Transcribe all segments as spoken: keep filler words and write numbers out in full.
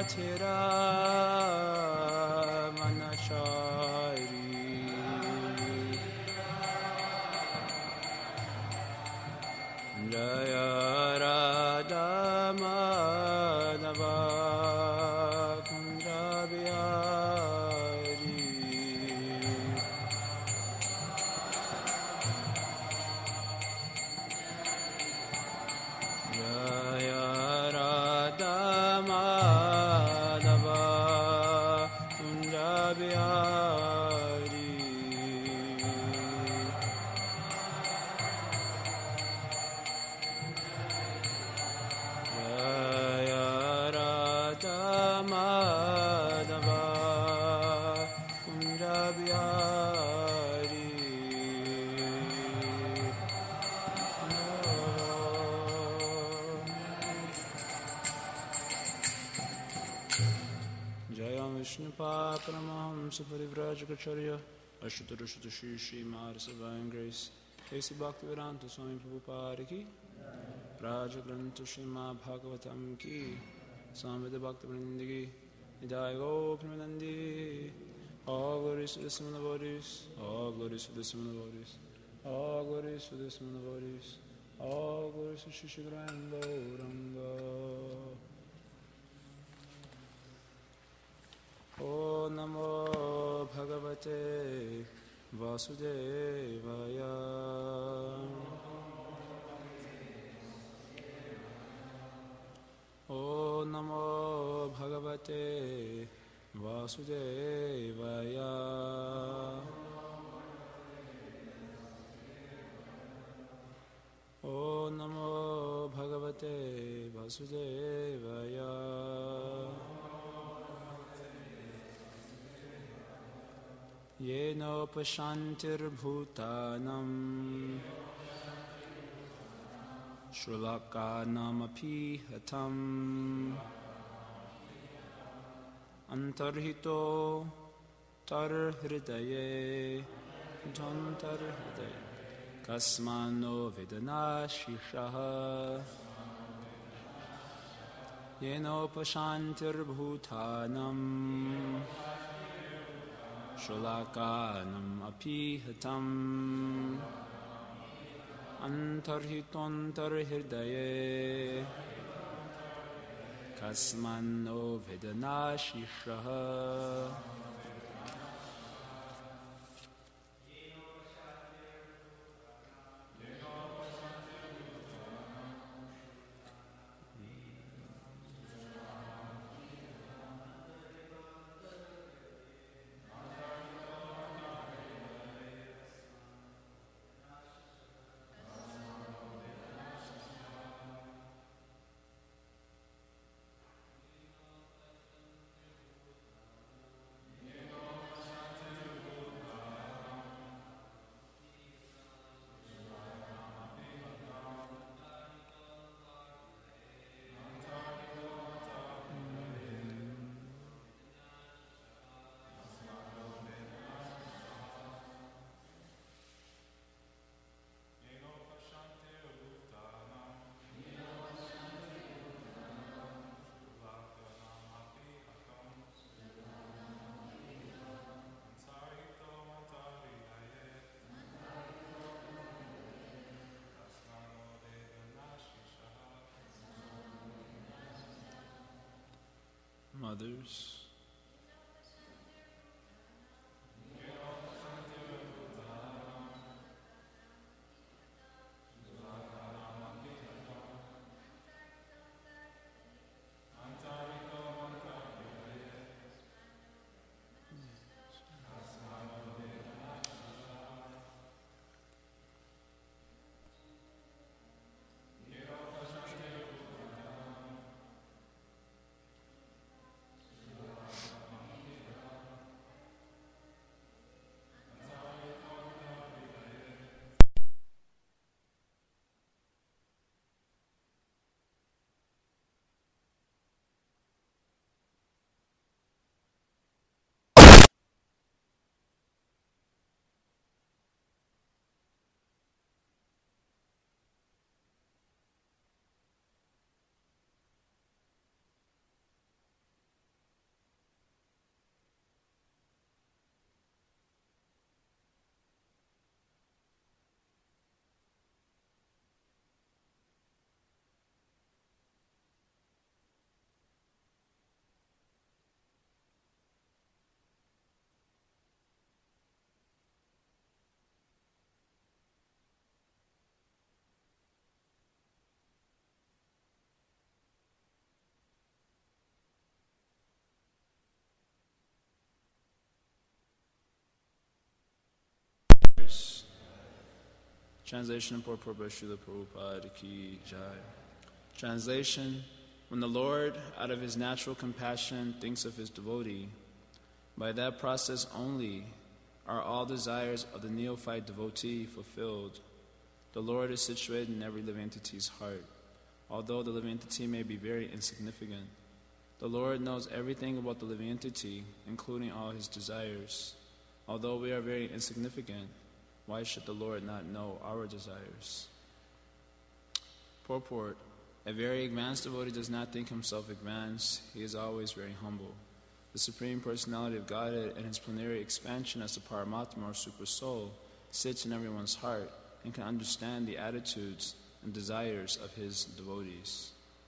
Mathira Manachari Jaya Radha Madhava Kunja Bihari Jaya Radha Madhava Kunja Bihari Jaya Radha Madhava Kunja Bihari Jaya Vishnu Paparamaham Parivrajacharya Ashutoru Shutoshi Shri Madhusavaya Grace K C Bhaktivedanta Swami Prabhupada Ki Raja Granth Srimad Bhagavatam Ki Samveda Bhaktivinoda Ki Nidai Gopinamanandi All glories to the Simon devotees, all glories to the Simon devotees, all glories to the Simon devotees, all glories to Shishigara and Gauranga. O Namo Bhagavate Vasudevaya. O Namo Bhagavate Vasudevaya. O Namo Bhagavate Vasudevaya. Yeno Pashantir Bhutanam Shrulaka Api Hatam Antarhito Tar Hridaye Jantar Hridaye Kasmano Vedana Shishaha Yeno Pashantir Bhutanam Shulakanam Api Hatam Antarhitontar Hirdaye Kasmano Vedana Shishaha Mothers, Translation and purport by Srila Prabhupada Ki Jai. Translation: When the Lord, out of his natural compassion, thinks of his devotee, by that process only are all desires of the neophyte devotee fulfilled. The Lord is situated in every living entity's heart. Although the living entity may be very insignificant, the Lord knows everything about the living entity, including all his desires. Although we are very insignificant, why should the Lord not know our desires? Purport: A very advanced devotee does not think himself advanced. He is always very humble. The Supreme Personality of Godhead and his plenary expansion as the Paramatma or Super Soul sits in everyone's heart and can understand the attitudes and desires of his devotees.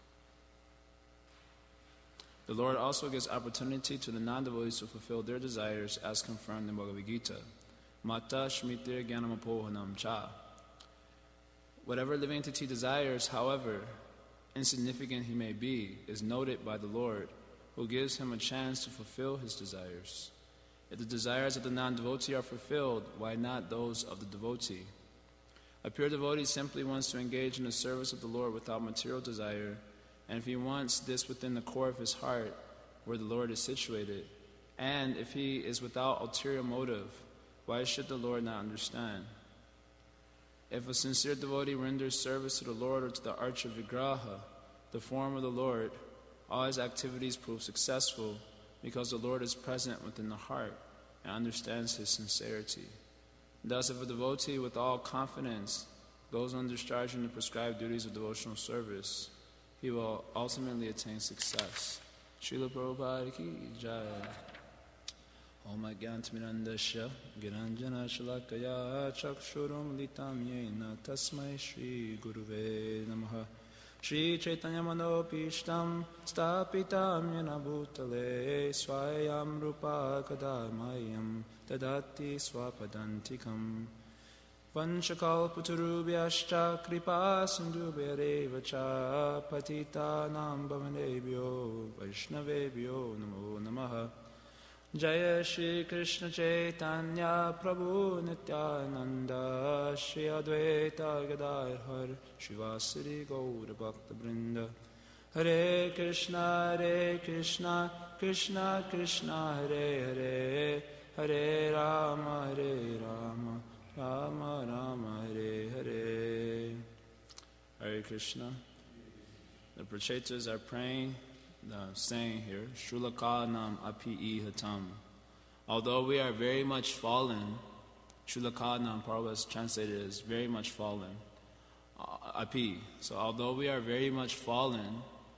The Lord also gives opportunity to the non-devotees to fulfill their desires as confirmed in Bhagavad Gita. Mata shmitir jnanamapohanam cha. Whatever living entity desires, however insignificant he may be, is noted by the Lord, who gives him a chance to fulfill his desires. If the desires of the non-devotee are fulfilled, why not those of the devotee? A pure devotee simply wants to engage in the service of the Lord without material desire, and if he wants this within the core of his heart, where the Lord is situated, and if he is without ulterior motive, why should the Lord not understand? If a sincere devotee renders service to the Lord or to the arch of Vigraha, the form of the Lord, all his activities prove successful because the Lord is present within the heart and understands his sincerity. Thus, if a devotee with all confidence goes on discharging the prescribed duties of devotional service, he will ultimately attain success. Srila Prabhupada Ki Jai. Om Ajnanatimirandasya Giranjana Shalakaya Chakshurum Litam Yena Tasmai Shri Guruve Namaha. Shri Chaitanya Manopishtam Stapitam Yena Bhutale Swayam Rupa Kadamayam Tadati Swapadantikam Vanchakalpatarubhyascha Kripa Sindhubhyareva Cha Patitanam Bhavanebhyo Vaishnavebhyo Namo Namaha. Jaya Shri Krishna Chaitanya Prabhu Nityananda Shri Advaita Gadadhar Shivasari Gaura Bhakta Vrinda. Hare Krishna Hare Krishna Krishna Krishna Hare Hare Hare Rama Hare Rama Rama Rama Hare Hare. Hare Krishna. The Prachetas are praying, uh, saying here, Shulakanam api hatam. Although we are very much fallen, Shulakanam, Prabhupada has translated as very much fallen. Uh, api. So although we are very much fallen,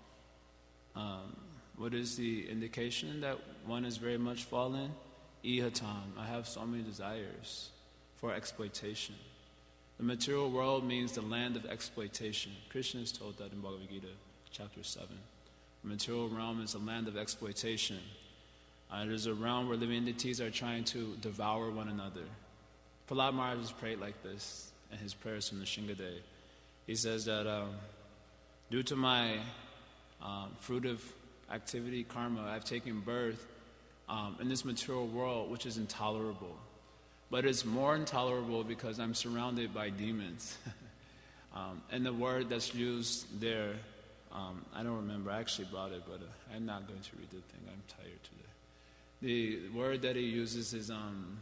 um, what is the indication that one is very much fallen? Ihatam. I have so many desires for exploitation. The material world means the land of exploitation. Krishna is told that in Bhagavad Gita, chapter seven. The material realm is a land of exploitation. Uh, it is a realm where living entities are trying to devour one another. Prahlad Maharaj has prayed like this in his prayers from the Shingaday. He says that um, due to my um, fruitive activity, karma, I've taken birth um, in this material world, which is intolerable. But it's more intolerable because I'm surrounded by demons. um, and the word that's used there, um, I don't remember, I actually brought it, but uh, I'm not going to read the thing, I'm tired today. The word that he uses is, um,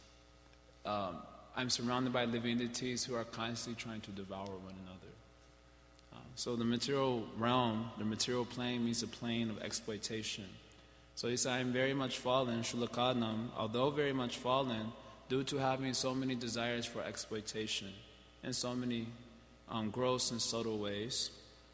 um, I'm surrounded by living entities who are constantly trying to devour one another. Um, so the material realm, the material plane means a plane of exploitation. So he said, I'm very much fallen, Shulakanam, although very much fallen, due to having so many desires for exploitation in so many um, gross and subtle ways,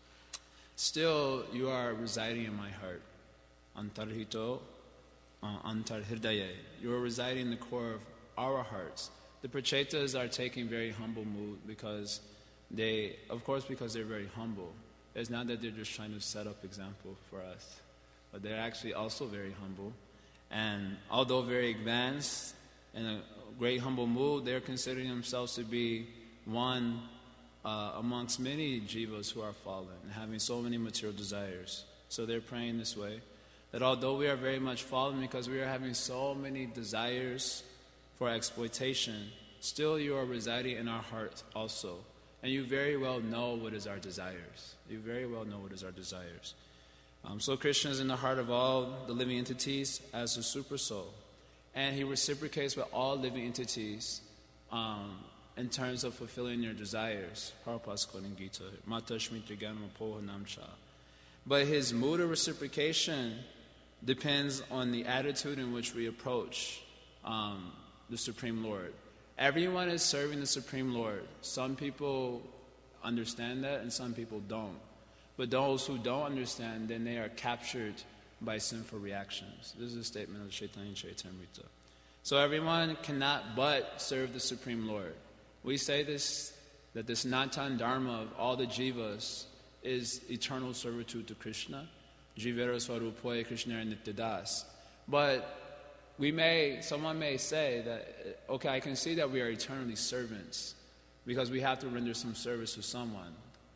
still you are residing in my heart. Antarhito, uh, antarhirdaye. You are residing in the core of our hearts. The Prachetas are taking very humble mood because they, of course, because they're very humble. It's not that they're just trying to set up example for us, but they're actually also very humble. And although very advanced, in a great humble mood, they're considering themselves to be one uh, amongst many jivas who are fallen and having so many material desires. So they're praying this way, that although we are very much fallen because we are having so many desires for exploitation, still you are residing in our hearts also. And you very well know what is our desires. You very well know what is our desires. Um, so Krishna is in the heart of all the living entities as a super soul. And he reciprocates with all living entities um, in terms of fulfilling their desires. Prabhupada's quoting Gita. Mata Shmita Gyanama Poha Namcha. But his mood of reciprocation depends on the attitude in which we approach um, the Supreme Lord. Everyone is serving the Supreme Lord. Some people understand that and some people don't. But those who don't understand, then they are captured by sinful reactions. This is a statement of Chaitanya Charitamrita. So everyone cannot but serve the Supreme Lord. We say this, that the Sanatana Dharma of all the jivas is eternal servitude to Krishna. Jivera Swarupoya Krishna Nityadas. But we may, someone may say that, okay, I can see that we are eternally servants because we have to render some service to someone.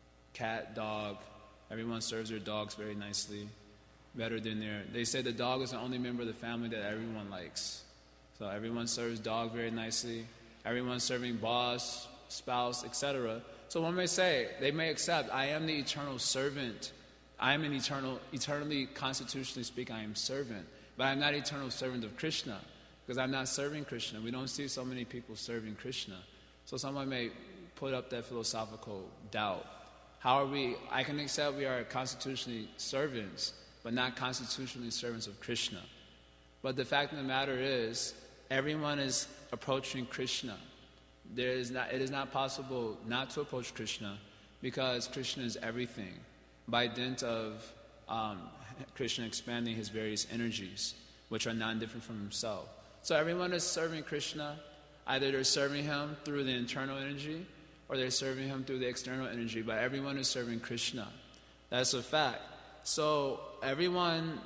Cat, dog, everyone serves their dogs very nicely, better than their... They say the dog is the only member of the family that everyone likes. So everyone serves dog very nicely. Everyone's serving boss, spouse, et cetera. So one may say, they may accept, I am the eternal servant. I am an eternal, eternally, constitutionally speaking, I am servant. But I'm not eternal servant of Krishna because I'm not serving Krishna. We don't see so many people serving Krishna. So someone may put up that philosophical doubt. How are we, I can accept we are constitutionally servants, but not constitutionally servants of Krishna. But the fact of the matter is, everyone is approaching Krishna. There is not, it is not possible not to approach Krishna because Krishna is everything. By dint of um, Krishna expanding his various energies, which are non-different from himself. So everyone is serving Krishna. Either they're serving him through the internal energy or they're serving him through the external energy, but everyone is serving Krishna. That's a fact. So everyone,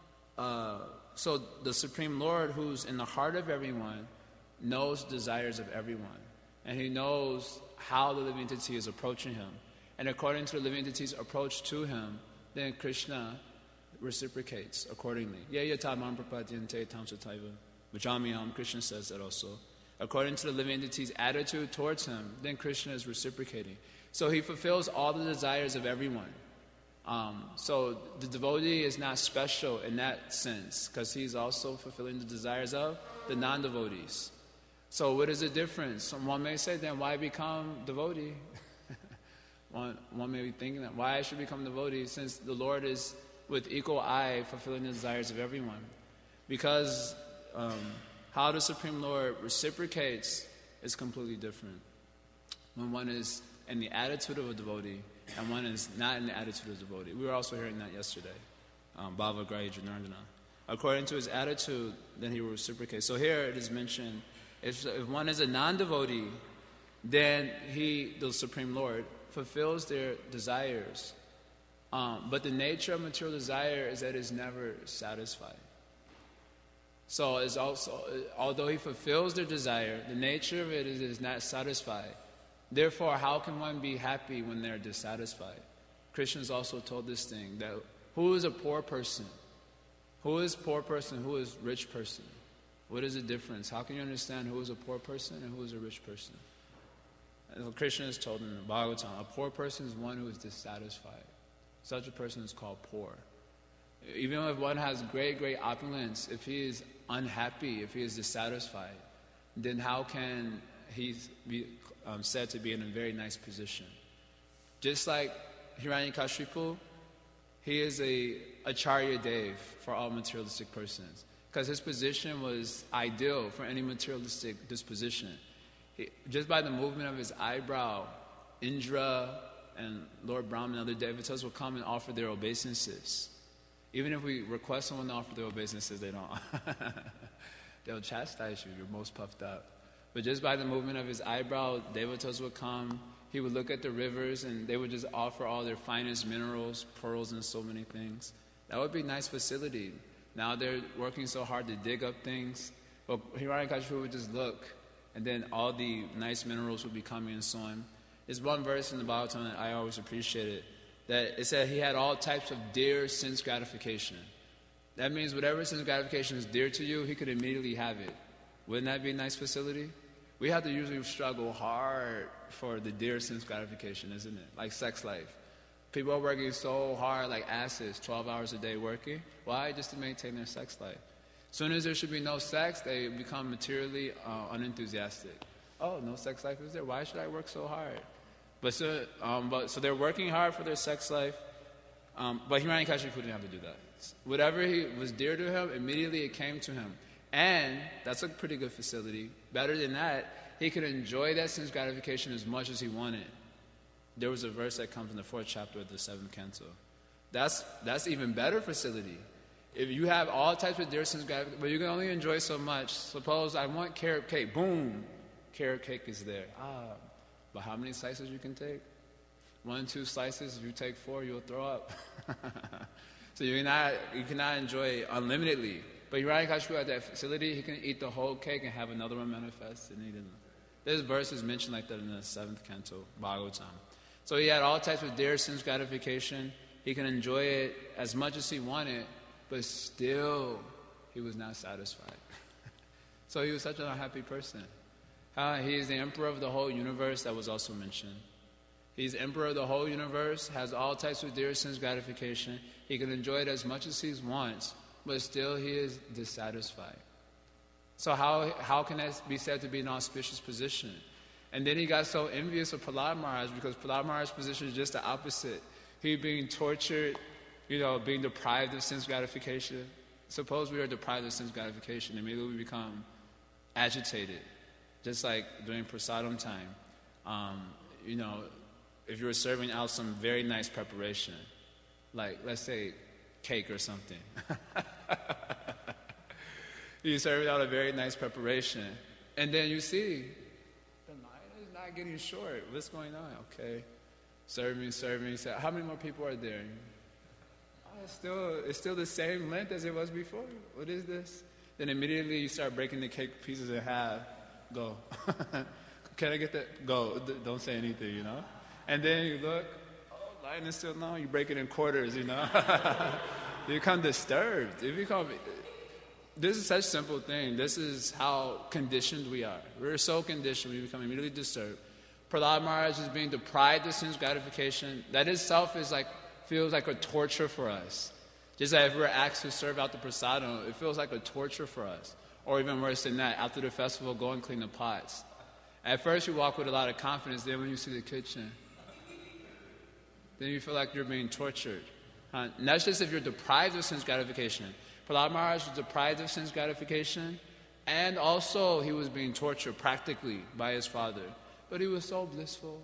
uh, so the Supreme Lord who's in the heart of everyone knows the desires of everyone. And he knows how the living entity is approaching him. And according to the living entity's approach to him, then Krishna reciprocates accordingly. Yeah, yata mam prapadyante tam sataiva. Vajamiham, Krishna says that also. According to the living entity's attitude towards him, then Krishna is reciprocating. So he fulfills all the desires of everyone. Um, so the devotee is not special in that sense, because he's also fulfilling the desires of the non-devotees. So what is the difference? One may say, then why become devotee? one, one may be thinking that, why I should become devotee, since the Lord is with equal eye fulfilling the desires of everyone. Because um, how the Supreme Lord reciprocates is completely different. When one is in the attitude of a devotee, and one is not in the attitude of a devotee. We were also hearing that yesterday. Um, Bhava Grahi Janardana. According to his attitude, then he will reciprocate. So here it is mentioned, if, if one is a non-devotee, then he, the Supreme Lord, fulfills their desires. Um, but the nature of material desire is that it is never satisfied. So it's also, although he fulfills their desire, the nature of it is it is not satisfied. Therefore, how can one be happy when they're dissatisfied? Krishna's also told this thing, that who is a poor person? Who is poor person? Who is rich person? What is the difference? How can you understand who is a poor person and who is a rich person? And Krishna is told in the Bhagavatam, a poor person is one who is dissatisfied. Such a person is called poor. Even if one has great, great opulence, if he is unhappy, if he is dissatisfied, then how can he be um, said to be in a very nice position? Just like Hiranyakashipu, he is a Acharya Dev for all materialistic persons, because his position was ideal for any materialistic disposition. He, just by the movement of his eyebrow, Indra and Lord Brahma and other devatas will come and offer their obeisances. Even if we request someone to offer their obeisances, they don't. They'll chastise you. You're most puffed up. But just by the movement of his eyebrow, devatas would come. He would look at the rivers, and they would just offer all their finest minerals, pearls, and so many things. That would be a nice facility. Now they're working so hard to dig up things. But Hiranyakashipu would just look, and then all the nice minerals would be coming and so on. There's one verse in the Bhagavatam that I always appreciated, that it said he had all types of dear sense gratification. That means whatever sense gratification is dear to you, he could immediately have it. Wouldn't that be a nice facility? we have to usually struggle hard for the dear sense gratification, isn't it? Like sex life. People are working so hard, like asses, twelve hours a day working. Why? Just to maintain their sex life. As soon as there should be no sex, they become materially uh, unenthusiastic. Oh, no sex life is there? Why should I work so hard? But so, um, but, so they're working hard for their sex life, um, but Hiranyakashipu didn't have to do that. Whatever he was dear to him, immediately it came to him. And that's a pretty good facility. Better than that, he could enjoy that sense gratification as much as he wanted. There was a verse that comes in the fourth chapter of the seventh canto. That's that's even better facility. If you have all types of dear sense gratification, but you can only enjoy so much. Suppose I want carrot cake. Boom, carrot cake is there. Ah, but how many slices you can take? One, two slices. If you take four, you'll throw up. So you cannot you cannot enjoy it unlimitedly. But Hiranyakashipu at that facility, he can eat the whole cake and have another one manifest. And he didn't. This verse is mentioned like that in the seventh canto, Bhagavatam. So he had all types of dear sense gratification. He can enjoy it as much as he wanted, but still he was not satisfied. So he was such an unhappy person. Uh, he is the emperor of the whole universe, that was also mentioned. He's emperor of the whole universe, has all types of dear sense gratification. He can enjoy it as much as he wants, but still he is dissatisfied. So how how can that be said to be an auspicious position? And then he got so envious of Prahlad Maharaj, because Prahlad Maharaj's position is just the opposite. He being tortured, you know, being deprived of sense gratification. Suppose we are deprived of sense gratification, and maybe we become agitated, just like during prasadam time. Um, you know, if you were serving out some very nice preparation, like let's say cake or something. You serve out a very nice preparation, and then you see the line is not getting short. What's going on? Okay, serve me, serve me. So how many more people are there? Oh, it's still it's still the same length as it was before. What is this? Then immediately you start breaking the cake pieces in half. Go. Can I get that? Go. Don't say anything, you know. And then you look. Oh, line is still long. You break it in quarters, you know. You become disturbed. You become. This is such a simple thing. This is how conditioned we are. We're so conditioned, we become immediately disturbed. Prahlad Maharaj is being deprived of sense gratification. That itself is like feels like a torture for us. Just like if we're asked to serve out the prasadam, it feels like a torture for us. Or even worse than that, after the festival, go and clean the pots. At first you walk with a lot of confidence, then when you see the kitchen, then you feel like you're being tortured. Uh, and that's just if you're deprived of sense gratification. Prahlad Maharaj was deprived of sense gratification, and also he was being tortured practically by his father. But he was so blissful.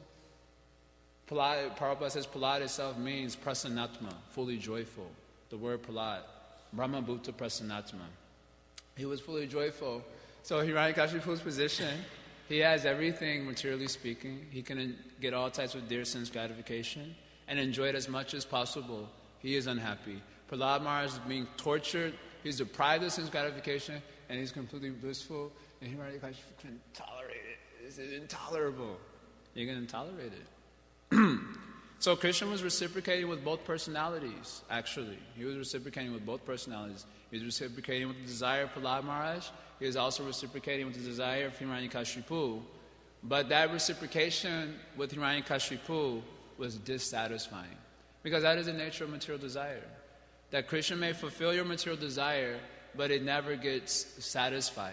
Prahlad, Prabhupada says Prahlad itself means prasannatma, fully joyful. The word Prahlad, Brahma Bhuta prasannatma. He was fully joyful. So Hiranyakashipu's position, he has everything materially speaking. He can get all types of dear sense gratification and enjoy it as much as possible. He is unhappy. Prahlad Maharaj is being tortured. He's deprived of sense gratification, and he's completely blissful. And Hiranyakashipu couldn't tolerate it. This is intolerable. You can tolerate it. So Krishna was reciprocating with both personalities, actually. He was reciprocating with both personalities. He was reciprocating with the desire of Prahlad Maharaj. He was also reciprocating with the desire of Hiranyakashipu. But that reciprocation with Hiranyakashipu was dissatisfying. Because that is the nature of material desire. That Krishna may fulfill your material desire, but it never gets satisfied.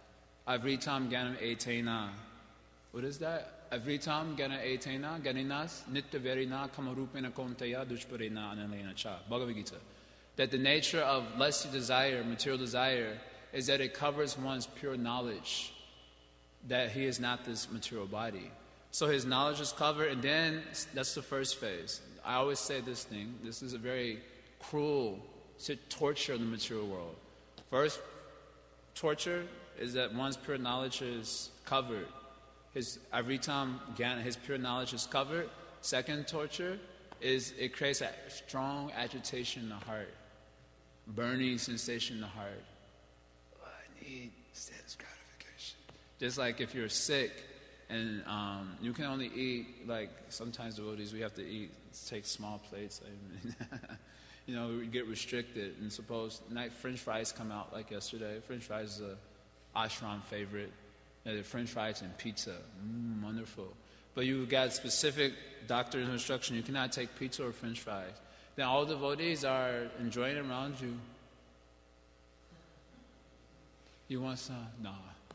Avritam Gyanam Etena. What is that? Avritam Gyanam Etena Ganinas Nitya Verina Kamarupena Kontaya Dushparena Analena Cha. Bhagavad Gita. That the nature of lesser desire, material desire, is that it covers one's pure knowledge that he is not this material body. So his knowledge is covered, and then that's the first phase. I always say this thing. This is a very cruel torture in the material world. First torture is that one's pure knowledge is covered. His avritam gyan, his pure knowledge is covered. Second torture is it creates a strong agitation in the heart, burning sensation in the heart. Oh, I need sense gratification. Just like if you're sick and um, you can only eat, like sometimes devotees, we have to eat, take small plates. I mean, you know, we get restricted. And suppose night French fries come out like yesterday. French fries is a ashram favorite. uh, French fries and pizza. Mm, wonderful. But you got specific doctor's instruction. You cannot take pizza or French fries. Then all devotees are enjoying around you. You want some? Nah.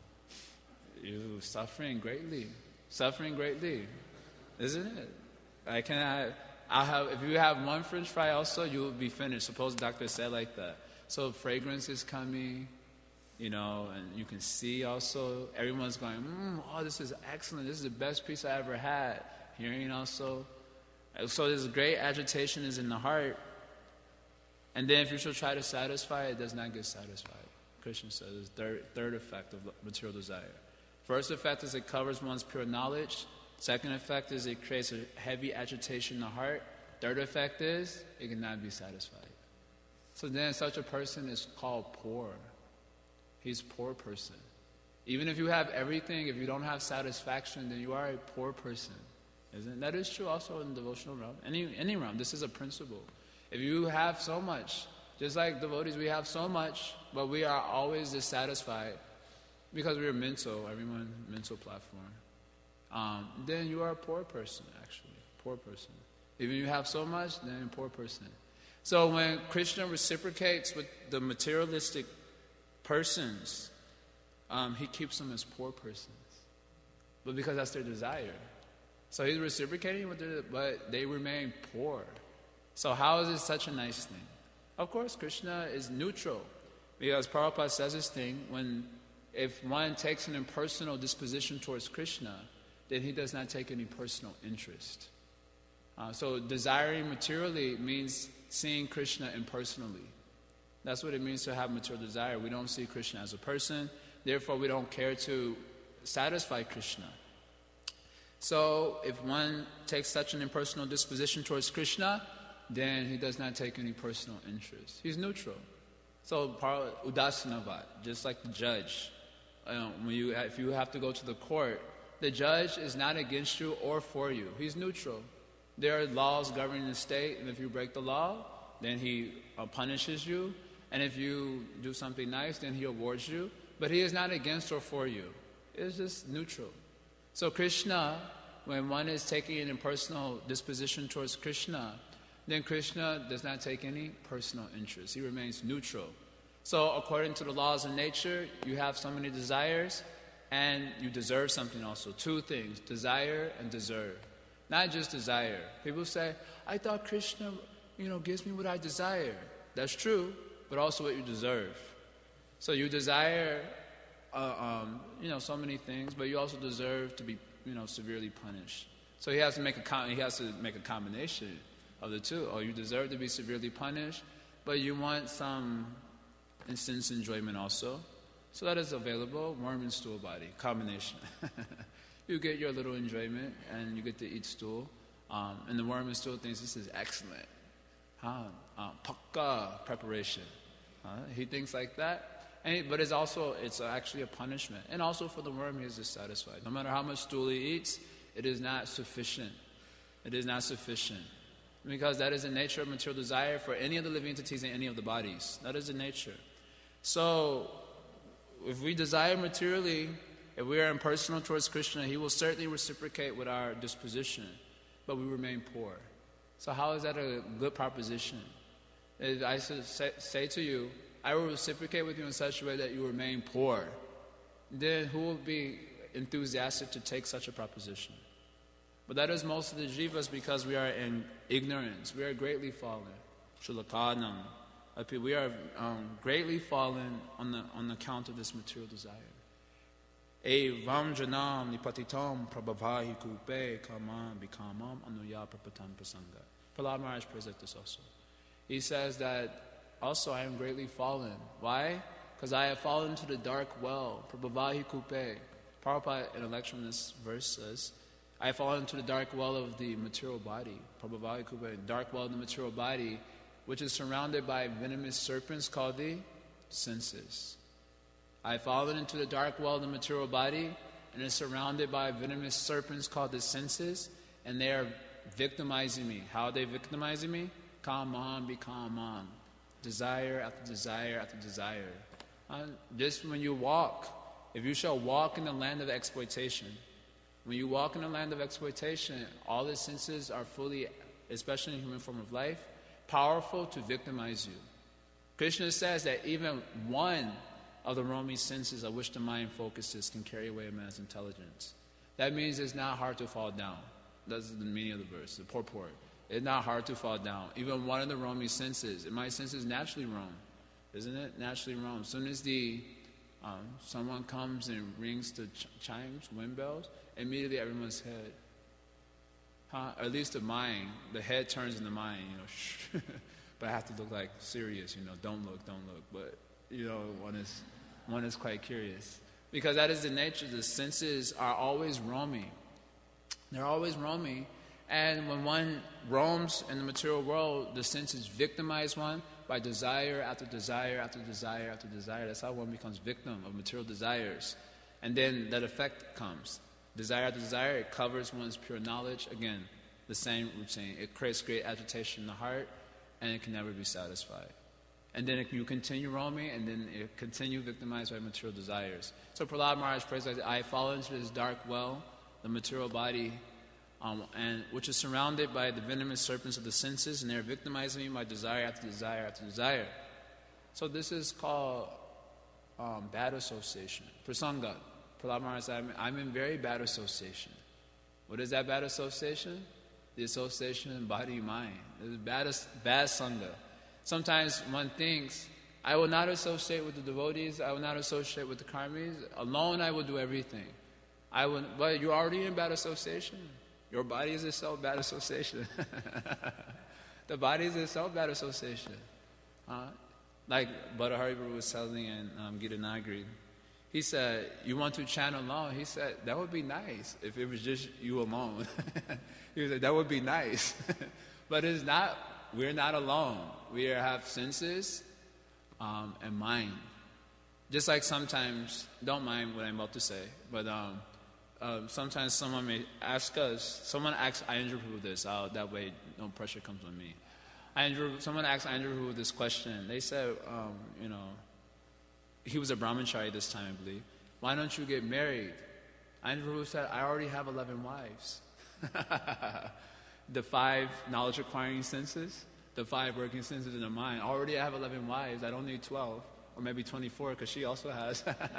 You suffering greatly. Suffering greatly. Isn't it? I cannot. I have. If you have one French fry, also you will be finished. Suppose the doctor said like that. So fragrance is coming, you know, and you can see also everyone's going, mm, oh, this is excellent. This is the best piece I ever had. Hearing also. So this great agitation is in the heart. And then if you should try to satisfy it, it does not get satisfied. Krishna says it's third, third effect of material desire. First effect is it covers one's pure knowledge. Second effect is it creates a heavy agitation in the heart. Third effect is it cannot be satisfied. So then such a person is called poor. He's a poor person. Even if you have everything, if you don't have satisfaction, then you are a poor person. Isn't it? That is true also in the devotional realm. Any, any realm, this is a principle. If you have so much, just like devotees, we have so much, but we are always dissatisfied because we are mental, everyone, mental platform. Um, then you are a poor person, actually, poor person. If you have so much, then you're a poor person. So when Krishna reciprocates with the materialistic persons, um, he keeps them as poor persons. But because that's their desire. So he's reciprocating with their, but they remain poor. So how is it such a nice thing? Of course, Krishna is neutral. Because Prabhupada says this thing, when if one takes an impersonal disposition towards Krishna, then he does not take any personal interest. Uh, so desiring materially means seeing Krishna impersonally. That's what it means to have material desire. We don't see Krishna as a person, therefore we don't care to satisfy Krishna. So if one takes such an impersonal disposition towards Krishna, then he does not take any personal interest. He's neutral. So udasinavad, just like the judge. Um, when you, if you have to go to the court, the judge is not against you or for you. He's neutral. There are laws governing the state, and if you break the law, then he uh, punishes you. And if you do something nice, then he awards you. But he is not against or for you. It's just neutral. So Krishna, when one is taking an impersonal disposition towards Krishna, then Krishna does not take any personal interest. He remains neutral. So according to the laws of nature, you have so many desires, and you deserve something also. Two things, desire and deserve. Not just desire. People say, I thought Krishna, you know, gives me what I desire. That's true, but also what you deserve. So you desire, uh, um, you know, so many things, but you also deserve to be, you know, severely punished. So he has to make a com- he has to make a combination of the two. Or you deserve to be severely punished, but you want some instant enjoyment also. So that is available. Worm and stool body combination. You get your little enjoyment, and you get to eat stool. Um, and the worm and stool thinks this is excellent. Huh? Uh, Pakka preparation. Uh, he thinks like that. And he, but it's also, it's actually a punishment. And also for the worm, he is dissatisfied. No matter how much stool he eats, it is not sufficient. It is not sufficient. Because that is the nature of material desire for any of the living entities in any of the bodies. That is the nature. So, if we desire materially, if we are impersonal towards Krishna, he will certainly reciprocate with our disposition, but we remain poor. So how is that a good proposition? If I say, say to you, I will reciprocate with you in such a way that you remain poor, then who will be enthusiastic to take such a proposition? But that is most of the jivas because we are in ignorance. We are greatly fallen. Shulakanam. We are um, greatly fallen on the on the account of this material desire. Evam janam nipatitam prabhavahi kupe kamam bikamam anuya prapatam prasanga. Prahlad Maharaj prays like this also. He says that also I am greatly fallen. Why? Because I have fallen into the dark well. Prabhavahi kupe. Prabhupada in a lecture on this verse says, I have fallen into the dark well of the material body. Prabhavahi kupe, dark well of the material body, which is surrounded by venomous serpents called the senses. I have fallen into the dark well of the material body, and is surrounded by venomous serpents called the senses, and they are victimizing me. How are they victimizing me? Kamam bikamam. Desire after desire after desire. Uh, just when you walk, If you shall walk in the land of exploitation, when you walk in the land of exploitation, all the senses are fully, especially in human form of life, powerful to victimize you. Krishna says that even one of the roaming senses of which the mind focuses can carry away a man's intelligence. That means it's not hard to fall down. That's the meaning of the verse, the purport. It's not hard to fall down. Even one of the roaming senses, and my senses naturally roam, isn't it? Naturally roam. As soon as the um, someone comes and rings the ch- chimes, wind bells, immediately everyone's head, huh? Or at least the mind, the head turns in the mind, you know. Shh. But I have to look like serious, you know. Don't look, don't look. But you know, one is one is quite curious because that is the nature. The senses are always roaming. They're always roaming. And when one roams in the material world, the senses victimize one by desire after desire after desire after desire. That's how one becomes victim of material desires. And then that effect comes. Desire after desire, it covers one's pure knowledge. Again, the same routine. It creates great agitation in the heart, and it can never be satisfied. And then it, you continue roaming, and then it continue victimized by material desires. So Prahlad Maharaj prays like, I fall into this dark well, the material body, um, and which is surrounded by the venomous serpents of the senses, and they're victimizing me by desire after desire after desire. So this is called um, bad association. Prasanga. Prahlad Maharaj said, I'm in very bad association. What is that bad association? The association in body and mind. It's bad, bad sangha. Sometimes one thinks, I will not associate with the devotees, I will not associate with the karmis. Alone I will do everything. I will, but you're already in bad association. Your body is itself bad association. The body is itself bad association. Uh, like Bhattahari was telling in um, Gita Nagari. He said, you want to chant alone? He said, that would be nice if it was just you alone. He said, that would be nice. But it's not, we're not alone. We have senses um, and mind. Just like sometimes, don't mind what I'm about to say, but um, uh, sometimes someone may ask us, someone asks Ayendra Prabhu this, uh, that way no pressure comes on me. Ayendra, someone asked Ayendra Prabhu this question. They said, um, you know, he was a brahmachari this time, I believe. Why don't you get married? Ayendra Prabhu said, I already have eleven wives. The five knowledge-acquiring senses, the five working senses in the mind. Already I have eleven wives. I don't need twelve, or maybe twenty-four, because she also has.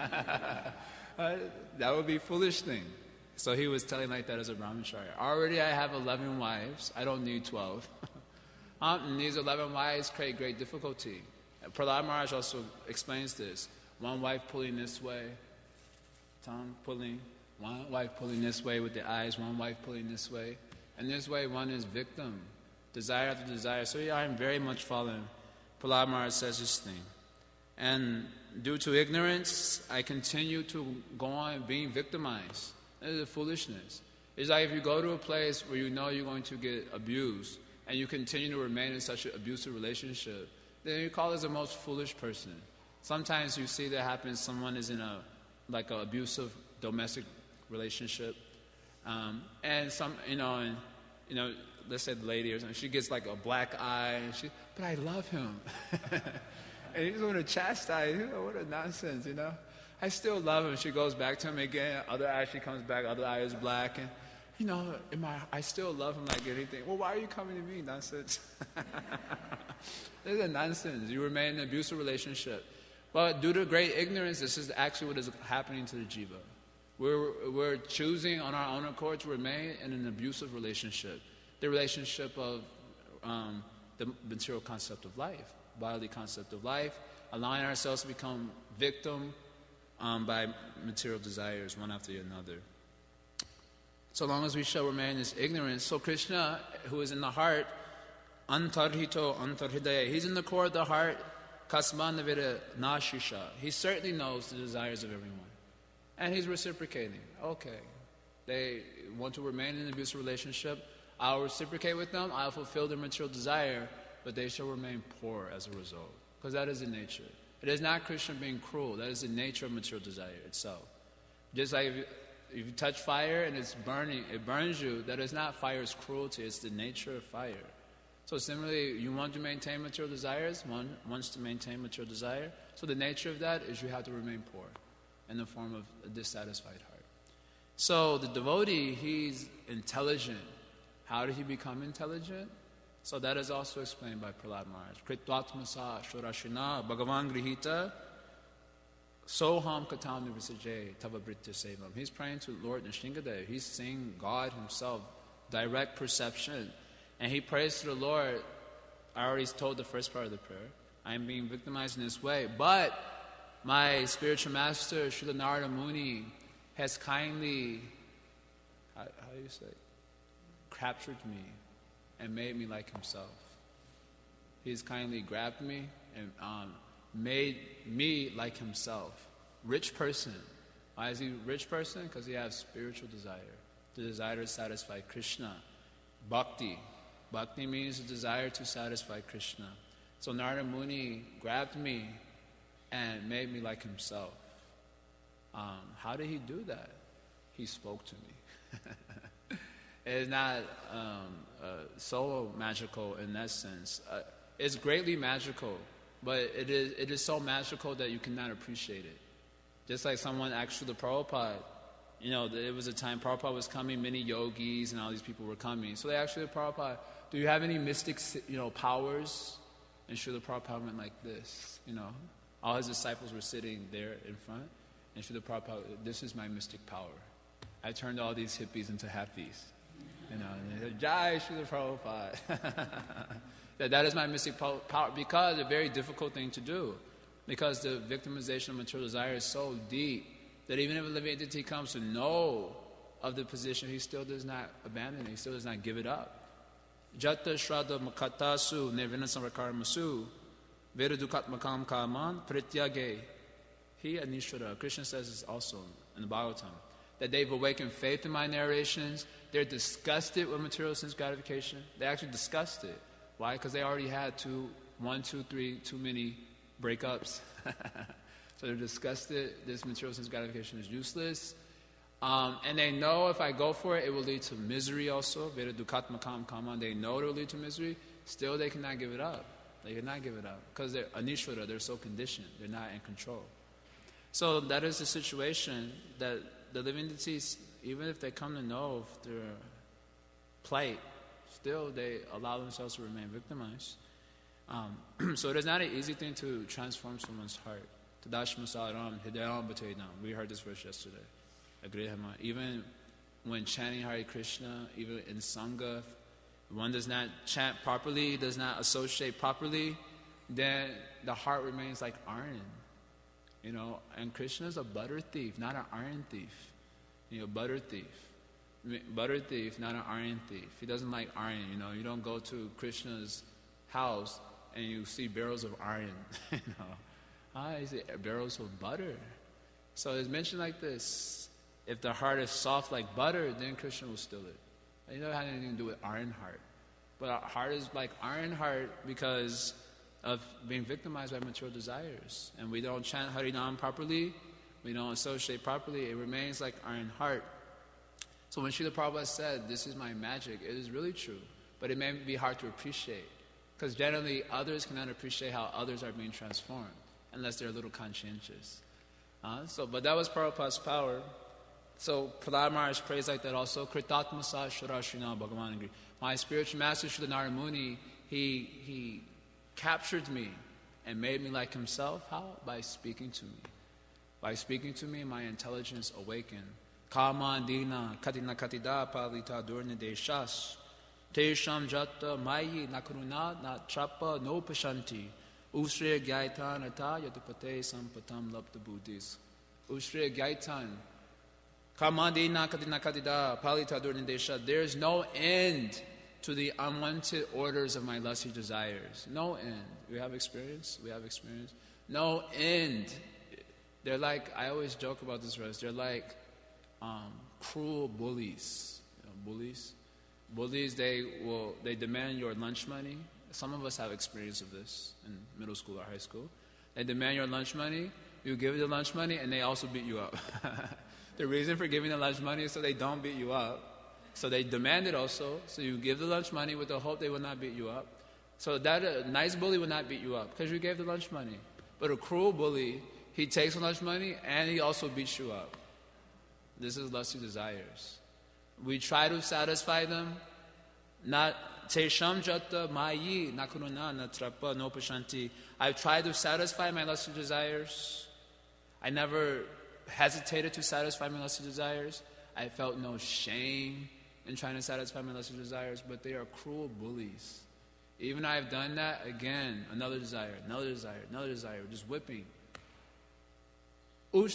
uh, that would be a foolish thing. So he was telling like that as a brahmachari. Already I have eleven wives. I don't need twelve. um, and these eleven wives create great difficulty. Prahlad Maharaj also explains this. One wife pulling this way, tongue pulling, one wife pulling this way with the eyes, one wife pulling this way. And this way one is victim, desire after desire. So yeah, I'm very much following. Prahlad Maharaj says this thing. And due to ignorance, I continue to go on being victimized. That is a foolishness. It's like if you go to a place where you know you're going to get abused, and you continue to remain in such an abusive relationship, then you call as the most foolish person. Sometimes you see that happen. Someone is in a like an abusive domestic relationship, um, and some you know, and you know, let's say the lady or something, she gets like a black eye, and she, but I love him, and he's going to chastise. You know, what a nonsense, you know. I still love him. She goes back to him again. Other eye, she comes back. Other eye is black, and you know, in my, I still love him like anything. Well, why are you coming to me? Nonsense. This is nonsense. You remain in an abusive relationship. But due to great ignorance, this is actually what is happening to the jiva. We're, we're choosing on our own accord to remain in an abusive relationship. The relationship of um, the material concept of life, bodily concept of life, allowing ourselves to become victim um, by material desires one after another. So long as we shall remain in this ignorance. So Krishna, who is in the heart, antarhito antarhidaya, he's in the core of the heart, kasmanavira nashisha. He certainly knows the desires of everyone. And he's reciprocating. Okay, they want to remain in an abusive relationship. I'll reciprocate with them. I'll fulfill their material desire, but they shall remain poor as a result. Because that is the nature. It is not Krishna being cruel. That is the nature of material desire itself. Just like if you, if you touch fire and it's burning, it burns you, that is not fire's cruelty. It's the nature of fire. So similarly, you want to maintain material desires, one wants to maintain material desire. So the nature of that is you have to remain poor. in the form of a dissatisfied heart. So the devotee, he's intelligent. How did he become intelligent? So that is also explained by Prahlad Maharaj. Kritvatmasa shurashina bhagavan grihita soham katam nivisajay tava britya sevam. He's praying to Lord Nrsingadev. He's seeing God himself, direct perception. And he prays to the Lord. I already told the first part of the prayer. I am being victimized in this way. But my spiritual master, Srila Narada Muni, has kindly, how, how do you say, captured me and made me like himself. He has kindly grabbed me and um, made me like himself. Rich person. Why is he a rich person? Because he has spiritual desire. The desire to satisfy Krishna. Bhakti. Bhakti means the desire to satisfy Krishna. So Narada Muni grabbed me and made me like himself. Um, how did he do that? He spoke to me. It's not um, uh, so magical in that sense. Uh, it's greatly magical, but it is it is so magical that you cannot appreciate it. Just like someone asked Srila Prabhupada, you know, it was a time Prabhupada was coming, many yogis and all these people were coming. So they asked Srila Prabhupada, do you have any mystic, you know, powers? And Srila Prabhupada went like this, you know. All his disciples were sitting there in front. And Srila Prabhupada, this is my mystic power. I turned all these hippies into happies. You know, and they said, Jai Srila Prabhupada. that, that is my mystic power, because it's a very difficult thing to do. Because the victimization of material desire is so deep that even if a living entity comes to know of the position, he still does not abandon it. He still does not give it up. Jata Shraddha Makatasu Nirvina Samrakaramasu Veda Dukat Makam Kaman Prityage. He Anishvara, Krishna says this also in the Bhagavatam, that they've awakened faith in my narrations. They're disgusted with material sense gratification. They actually disgusted. Why? Because they already had two, one, two, three, too many breakups. So they're disgusted. This material sense gratification is useless. Um, and they know if I go for it, it will lead to misery also. Veda dukat makam kaman. They know it will lead to misery. Still, they cannot give it up. They cannot give it up. Because they're anishvara, they're so conditioned. They're not in control. So that is the situation that the living entities, even if they come to know of their plight, still they allow themselves to remain victimized. Um, so it is not an easy thing to transform someone's heart. Tadashma saram hidayam bataydam. We heard this verse yesterday. Agrihama. Even when chanting Hare Krishna, even in Sangha, one does not chant properly, does not associate properly, then the heart remains like iron. You know, and Krishna is a butter thief, not an iron thief. You know, butter thief. Butter thief, not an iron thief. He doesn't like iron, you know. You don't go to Krishna's house and you see barrels of iron. you know. Ah, is it barrels of butter? So it's mentioned like this. If the heart is soft like butter, then Krishna will steal it. You know, it has anything to do with iron heart. But our heart is like iron heart because of being victimized by material desires. And we don't chant Harinam properly, we don't associate properly, it remains like iron heart. So when Srila Prabhupada said, this is my magic, it is really true. But it may be hard to appreciate. Because generally, others cannot appreciate how others are being transformed, unless they're a little conscientious. Uh, so, but that was Prabhupada's power. So Prahlad Maharaj prays like that also. Kritatmasa Shurashina Bhagavan. My spiritual master, Srila Narada Muni, he, he captured me and made me like himself. How? By speaking to me. By speaking to me, my intelligence awakened. Kaman dina katina katida palita durna deshas. Tesham jata mayi nakaruna na trapa no pashanti. Usre gyaitan ata yatupate sampatam lapta buddhis. Usre gyaitan. Kaman dina katina katida palita durna desha. There is no end to the unwanted orders of my lusty desires. No end. We have experience. We have experience. No end. They're like, I always joke about this verse, they're like um, cruel bullies. You know, bullies. Bullies, they will, they demand your lunch money. Some of us have experience of this in middle school or high school. They demand your lunch money, you give the lunch money, and they also beat you up. The reason for giving the lunch money is so they don't beat you up. So they demand it also, so you give the lunch money with the hope they will not beat you up. So that a nice bully will not beat you up because you gave the lunch money. But a cruel bully, he takes so much money, and he also beats you up. This is lusty desires. We try to satisfy them. Not I've tried to satisfy my lusty desires. I never hesitated to satisfy my lusty desires. I felt no shame in trying to satisfy my lusty desires, but they are cruel bullies. Even I've done that, again, another desire, another desire, another desire, just whipping. But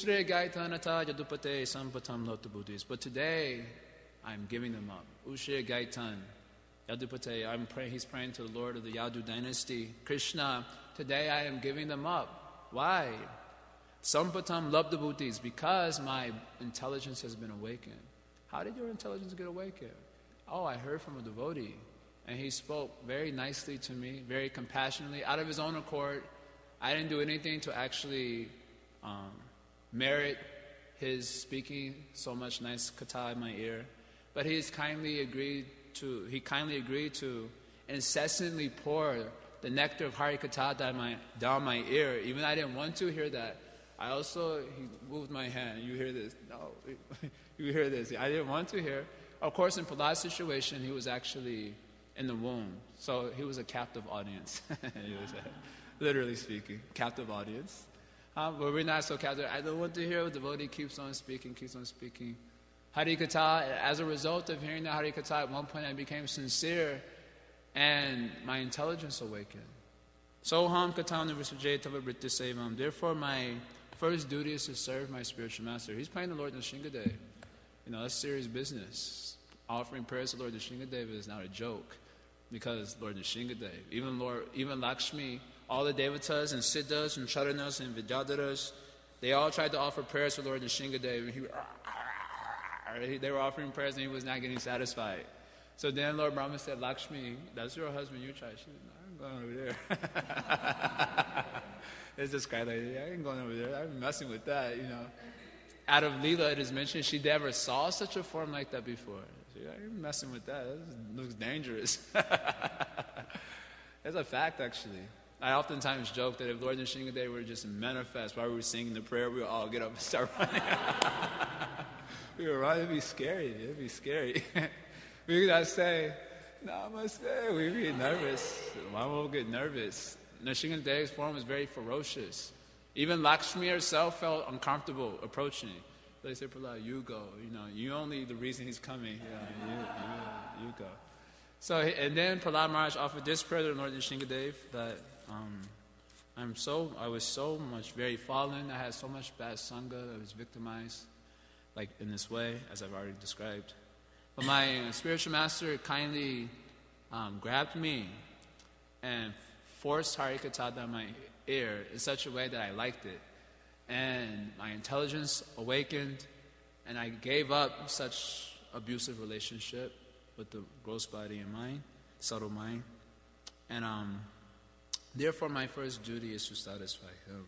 today, I'm giving them up. Ushre Gaitan. Yadupate, I'm praying, he's praying to the Lord of the Yadu dynasty. Krishna, today I am giving them up. Why? Sampatam labdabhutis, because my intelligence has been awakened. How did your intelligence get awakened? Oh, I heard from a devotee, and he spoke very nicely to me, very compassionately, out of his own accord. I didn't do anything to actually um, merit his speaking so much nice katha in my ear, but he has kindly agreed to. He kindly agreed to incessantly pour the nectar of Hari Katha down my down my ear. Even I didn't want to hear that. I also, he moved my hand. You hear this? No, you hear this. I didn't want to hear. Of course, in Prahlad's situation, he was actually in the womb. So he was a captive audience. He was, uh, literally speaking, captive audience. Um, but we're not so captive. I don't want to hear what the devotee keeps on speaking, keeps on speaking. Hari Katha, as a result of hearing the Hari Katha, at one point I became sincere and my intelligence awakened. Soham Katam Nivasajay Tava Vritti Sevam. Therefore, my first duty is to serve my spiritual master. He's praying the Lord Nrsingadev. You know, that's serious business. Offering prayers to Lord Nrsingadev is not a joke, because Lord Nrsingadev, even Lord, even Lakshmi, all the Devatas and Siddhas and Charanas and Vidyadharas, they all tried to offer prayers to Lord Nrsingadev, and he, they were offering prayers and he was not getting satisfied. So then Lord Brahma said, Lakshmi, that's your husband, you try. She said, no, I'm going over there. It's this guy like, yeah, I ain't going over there. I'm messing with that, you know. Out of Leela, it is mentioned she never saw such a form like that before. She, yeah, you're messing with that. That looks dangerous. It's a fact, actually. I oftentimes joke that if Lord Nrsingadev were just manifest while we were singing the prayer, we would all get up and start running. We would run. It'd be scary. It'd be scary. We would say, Namaste. We'd be nervous. Mom will get nervous. Nrsingadev's form was very ferocious. Even Lakshmi herself felt uncomfortable approaching. They said, Prahlad, you go. You know, you only the reason he's coming. Yeah, you, you, you go. So, and then Prahlad Maharaj offered this prayer to Lord Nrsingadev that um, I'm so, I was so much very fallen. I had so much bad sangha. I was victimized, like in this way, as I've already described. But my spiritual master kindly um, grabbed me and forced Hari Katha down my ear in such a way that I liked it. And my intelligence awakened, and I gave up such abusive relationship with the gross body and mind, subtle mind. And um, therefore my first duty is to satisfy him.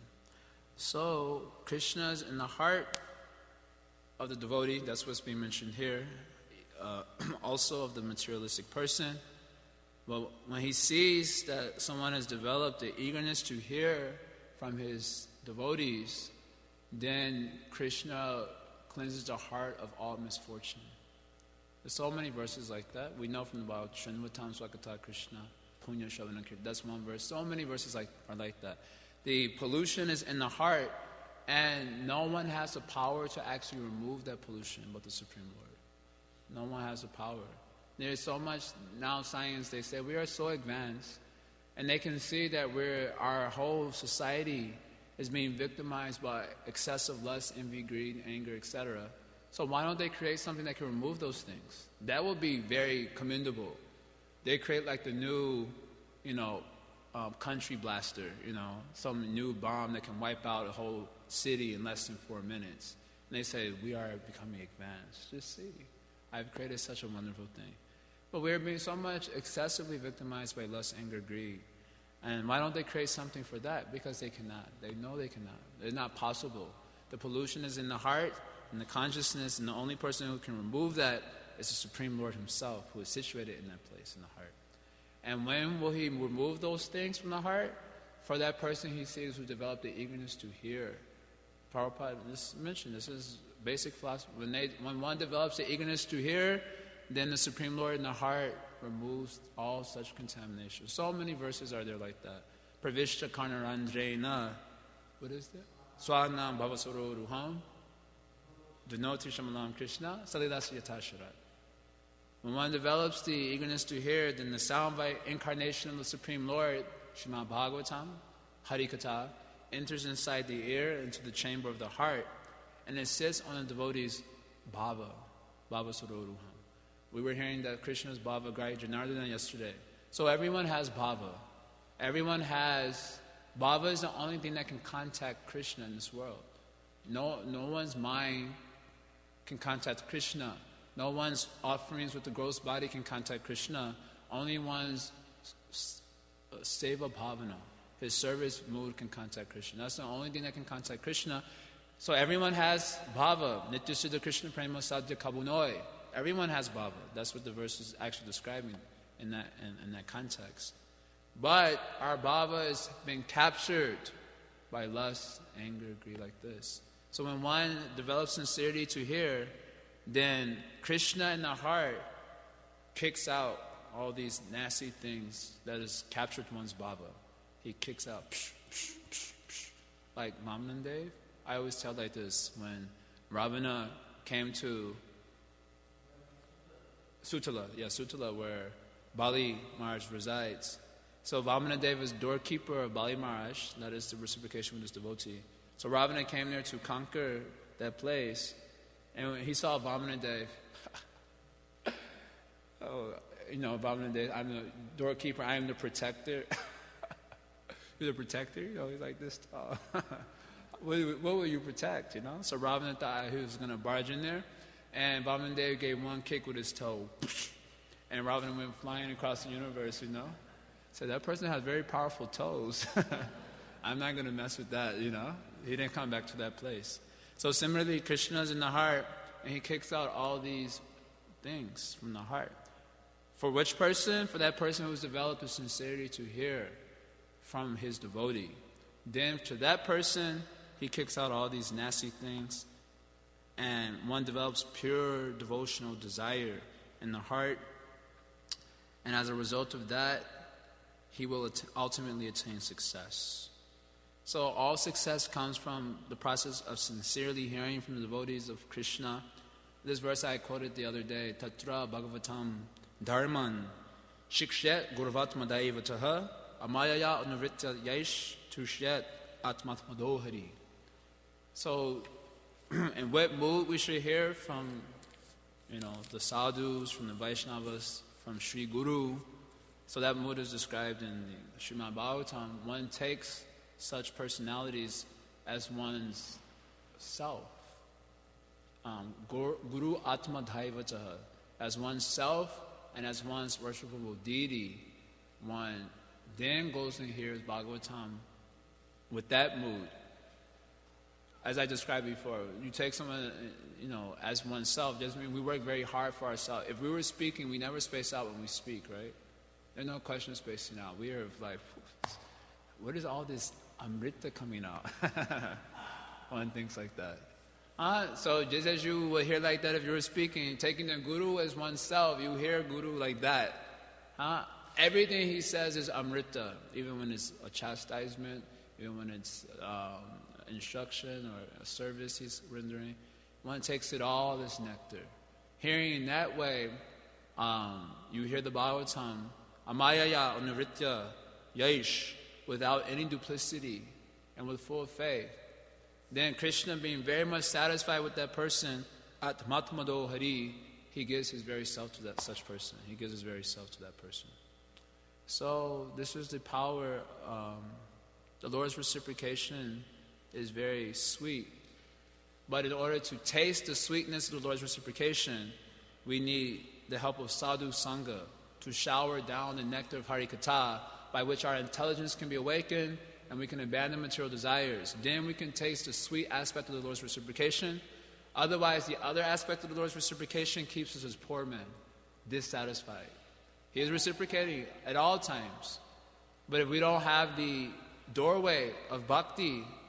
So Krishna's in the heart of the devotee, that's what's being mentioned here, uh, also of the materialistic person. But when he sees that someone has developed the eagerness to hear from his devotees, then Krishna cleanses the heart of all misfortune. There's so many verses like that. We know from the Bible, Srinvatam Swakata Krishna, Punya Shavanakir. That's one verse. So many verses like are like that. The pollution is in the heart, and no one has the power to actually remove that pollution but the Supreme Lord. No one has the power. There's so much now science, they say we are so advanced, and they can see that we're, our whole society is being victimized by excessive lust, envy, greed, anger, et cetera. So why don't they create something that can remove those things? That would be very commendable. They create like the new, you know, um, country blaster, you know, some new bomb that can wipe out a whole city in less than four minutes. And they say, we are becoming advanced. Just see. I've created such a wonderful thing. But we're being so much excessively victimized by lust, anger, greed. And why don't they create something for that? Because they cannot. They know they cannot. It's not possible. The pollution is in the heart and the consciousness, and the only person who can remove that is the Supreme Lord himself, who is situated in that place, in the heart. And when will he remove those things from the heart? For that person he sees who developed the eagerness to hear Prabhupada just mentioned, this is basic philosophy. When, they, when one develops the eagerness to hear, then the Supreme Lord in the heart removes all such contamination. So many verses are there like that. Pravishta karnarandrena. What is that? Swanam bhavasoro ruham. Dhanoti shamalam Krishna. Salilasi yatasharat. When one develops the eagerness to hear, then the soundbite incarnation of the Supreme Lord, Srimad Bhagavatam, Harikatha, enters inside the ear, into the chamber of the heart, and it sits on the devotee's bhava, bhava sororuham. We were hearing that Krishna's bhava Gai Janardana yesterday. So everyone has bhava. Everyone has, bhava is the only thing that can contact Krishna in this world. No, no one's mind can contact Krishna. No one's offerings with the gross body can contact Krishna. Only one's seva bhavana, his service mood, can contact Krishna. That's the only thing that can contact Krishna. So everyone has bhava. Nitya siddha Krishna prema sadhya kabunoi. Everyone has bhava. That's what the verse is actually describing in that, in, in that context. But our bhava is being captured by lust, anger, greed, like this. So when one develops sincerity to hear, then Krishna in the heart kicks out all these nasty things that has captured one's bhava. He kicks out, psh, psh, psh, psh. Like Vamandev. I always tell like this, when Ravana came to Sutala, yeah, Sutala, where Bali Maharaj resides. So Vamanadeva is doorkeeper of Bali Maharaj, that is the reciprocation with his devotee. So Ravana came there to conquer that place, and when he saw Vamanadeva, oh, you know, Vamanadeva, I'm the doorkeeper, I am the protector. You're the protector? You know, he's like this tall. what, what will you protect, you know? So Ravana thought he was going to barge in there, and Vamanadeva gave one kick with his toe, and Ravana went flying across the universe, you know? So that person has very powerful toes. I'm not going to mess with that, you know? He didn't come back to that place. So similarly, Krishna's in the heart, and he kicks out all these things from the heart. For which person? For that person who's developed the sincerity to hear from his devotee. Then to that person, he kicks out all these nasty things, and one develops pure devotional desire in the heart, and as a result of that, he will at- ultimately attain success. So all success comes from the process of sincerely hearing from the devotees of Krishna. This verse I quoted the other day, Tatra Bhagavatam Dharman Shikshet Gurvatmadayivataha Amayaya Unavritya Yaish Tushet Atmatmadohari. So in what mood we should hear from, you know, the sadhus, from the Vaishnavas, from Sri Guru. So that mood is described in the Srimad Bhagavatam. One takes such personalities as one's self. Um, Guru Atma Dhaivataha. As one's self and as one's worshipable deity, one then goes and hears Bhagavatam with that mood. As I described before, you take someone, you know, as oneself, doesn't mean we work very hard for ourselves. If we were speaking, we never space out when we speak, right? There's no question of spacing out. We are like, what is all this amrita coming out? On things like that. Uh, so just as you would hear like that if you were speaking, taking the Guru as oneself, you hear Guru like that. Uh, everything he says is amrita, even when it's a chastisement, even when it's um, instruction or a service he's rendering. One takes it all as nectar. Hearing in that way, um, you hear the Bhagavatam, Amayaya Unavritya Yaish, without any duplicity and with full faith. Then Krishna, being very much satisfied with that person, at Matmado Hari, he gives his very self to that such person. He gives his very self to that person. So this is the power. Um, the Lord's reciprocation is very sweet. But in order to taste the sweetness of the Lord's reciprocation, we need the help of sadhu sangha to shower down the nectar of Harikatha, by which our intelligence can be awakened and we can abandon material desires. Then we can taste the sweet aspect of the Lord's reciprocation. Otherwise, the other aspect of the Lord's reciprocation keeps us as poor men, dissatisfied. He is reciprocating at all times. But if we don't have the doorway of bhakti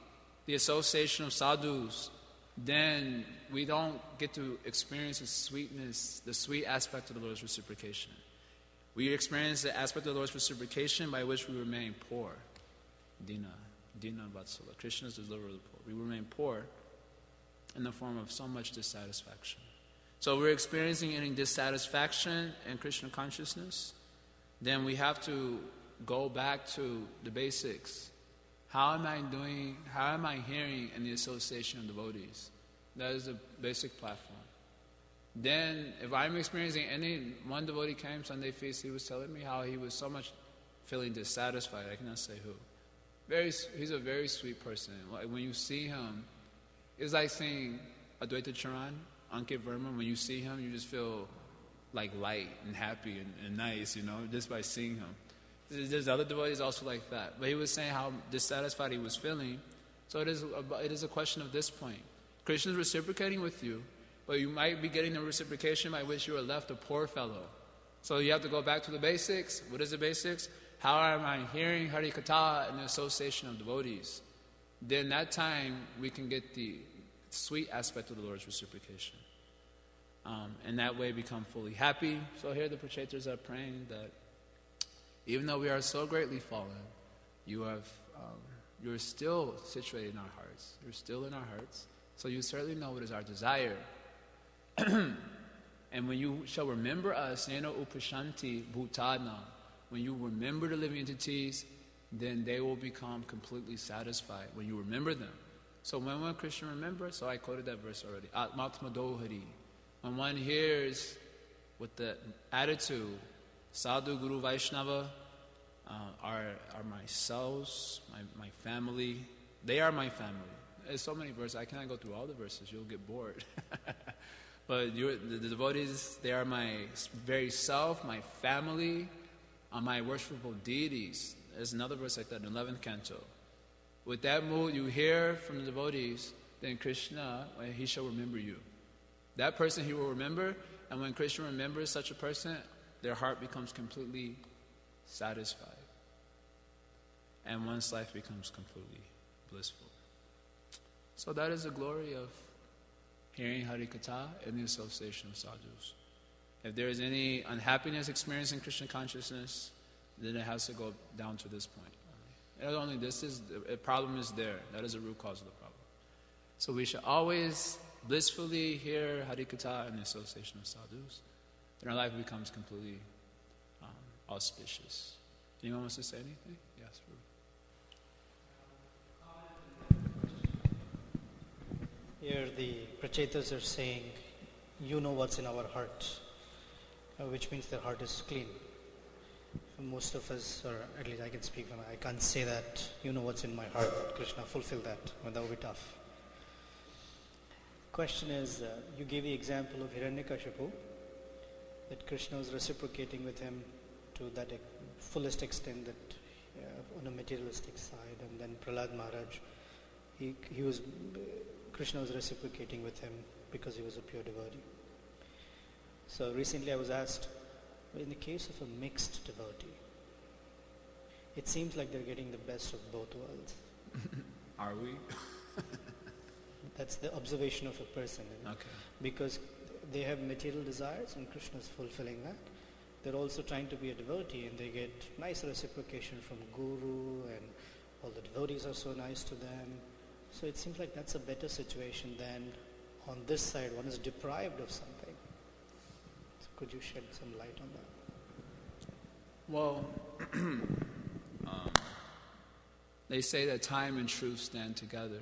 the association of sadhus, then we don't get to experience the sweetness, the sweet aspect of the Lord's reciprocation. We experience the aspect of the Lord's reciprocation by which we remain poor. Dina, Dina Vatsala. Krishna is the deliverer of the poor. We remain poor in the form of so much dissatisfaction. So we're experiencing any dissatisfaction in Krishna consciousness, then we have to go back to the basics. How am I doing, how am I hearing in the association of devotees? That is the basic platform. Then, if I'm experiencing any, one devotee came Sunday feast, he was telling me how he was so much feeling dissatisfied, I cannot say who. Very, he's a very sweet person. Like when you see him, it's like seeing Advaita Charan, Ankit Verma. When you see him, you just feel like light and happy and, and nice, you know, just by seeing him. There's other devotees also like that. But he was saying how dissatisfied he was feeling. So it is a, it is a question of this point. Krishna is reciprocating with you, but you might be getting the reciprocation by which you are left a poor fellow. So you have to go back to the basics. What is the basics? How am I hearing Hari Katha in the association of devotees? Then that time we can get the sweet aspect of the Lord's reciprocation. Um, and that way become fully happy. So here the Prachetas are praying that even though we are so greatly fallen, you have, um, you're still situated in our hearts. You're still in our hearts. So you certainly know what is our desire. And when you shall remember us, Nena Upashanti Bhutana, when you remember the living entities, then they will become completely satisfied when you remember them. So when one Krishna remembers, so I quoted that verse already, Atmatma Dohari. When one hears with the attitude, Sadhu, Guru, Vaishnava uh, are, are my selves, my, my family. They are my family. There's so many verses. I cannot go through all the verses. You'll get bored. But you're, the, the devotees, they are my very self, my family, uh, my worshipful deities. There's another verse like that in the eleventh canto. With that mood you hear from the devotees, then Krishna, he shall remember you. That person he will remember, and when Krishna remembers such a person, their heart becomes completely satisfied. And one's life becomes completely blissful. So that is the glory of hearing Hari Katha and the association of sadhus. If there is any unhappiness experienced in Krishna consciousness, then it has to go down to this point. And only this is, the problem is there. That is the root cause of the problem. So we should always blissfully hear Hari Katha and the association of sadhus. Then our life becomes completely um, auspicious. Anyone wants to say anything? Yes, Ruth. Here the Prachetas are saying, you know what's in our heart, uh, which means their heart is clean. Most of us, or at least I can speak for me, I can't say that, you know what's in my heart, Krishna, fulfill that. Well, that would be tough. Question is, uh, you gave the example of Hiranyakashipu, that Krishna was reciprocating with him to that ex- fullest extent, that uh, on a materialistic side, and then Prahlad Maharaj, he, he was, uh, Krishna was reciprocating with him because he was a pure devotee. So recently I was asked, in the case of a mixed devotee, it seems like they're getting the best of both worlds. Are we? That's the observation of a person. Okay. Because they have material desires and Krishna is fulfilling that. They're also trying to be a devotee and they get nice reciprocation from Guru and all the devotees are so nice to them. So it seems like that's a better situation than on this side one is deprived of something. So could you shed some light on that? Well, um, they say that time and truth stand together.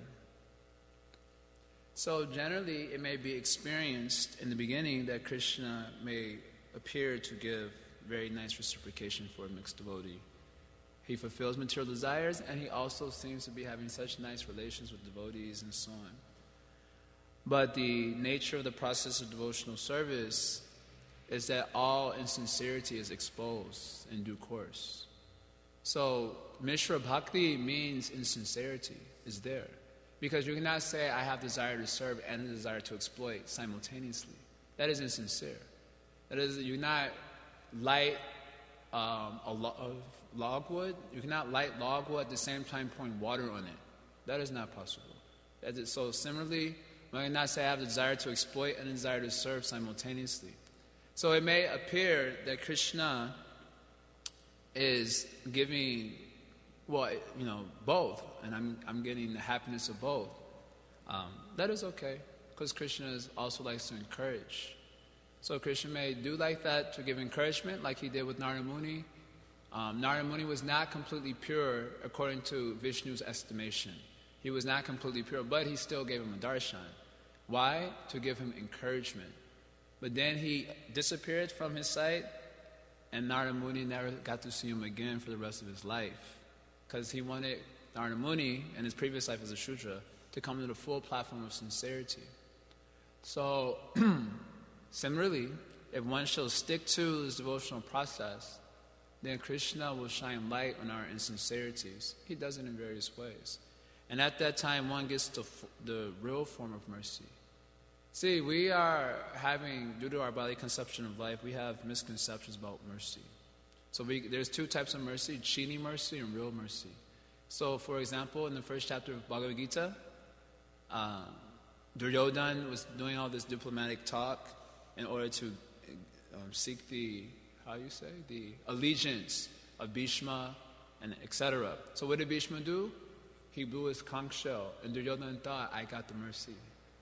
So generally it may be experienced in the beginning that Krishna may appear to give very nice reciprocation for a mixed devotee. He fulfills material desires and he also seems to be having such nice relations with devotees and so on. But the nature of the process of devotional service is that all insincerity is exposed in due course. So Mishra Bhakti means insincerity is there. Because you cannot say, I have desire to serve and a desire to exploit simultaneously. That is insincere. That is, you cannot light um, a, lo- a logwood. You cannot light logwood at the same time pouring water on it. That is not possible. That is, so similarly, one cannot say I have the desire to exploit and the desire to serve simultaneously. So it may appear that Krishna is giving, well, you know, both, and I'm I'm getting the happiness of both. Um, that is okay, because Krishna is also likes to encourage. So Krishna may do like that to give encouragement, like he did with Narada Muni. Um, Narada Muni was not completely pure according to Vishnu's estimation. He was not completely pure, but he still gave him a darshan. Why? To give him encouragement. But then he disappeared from his sight, and Narada Muni never got to see him again for the rest of his life, because he wanted Narada Muni, in his previous life as a Shudra, to come to the full platform of sincerity. So, similarly, if one shall stick to this devotional process, then Krishna will shine light on our insincerities. He does it in various ways. And at that time, one gets to f- the real form of mercy. See, we are having, due to our bodily conception of life, we have misconceptions about mercy. So we, there's two types of mercy, cheating mercy and real mercy. So, for example, in the first chapter of Bhagavad Gita, uh, Duryodhana was doing all this diplomatic talk in order to um, seek the, how you say, the allegiance of Bhishma, and et cetera. So what did Bhishma do? He blew his conch shell, and Duryodhana thought, I got the mercy.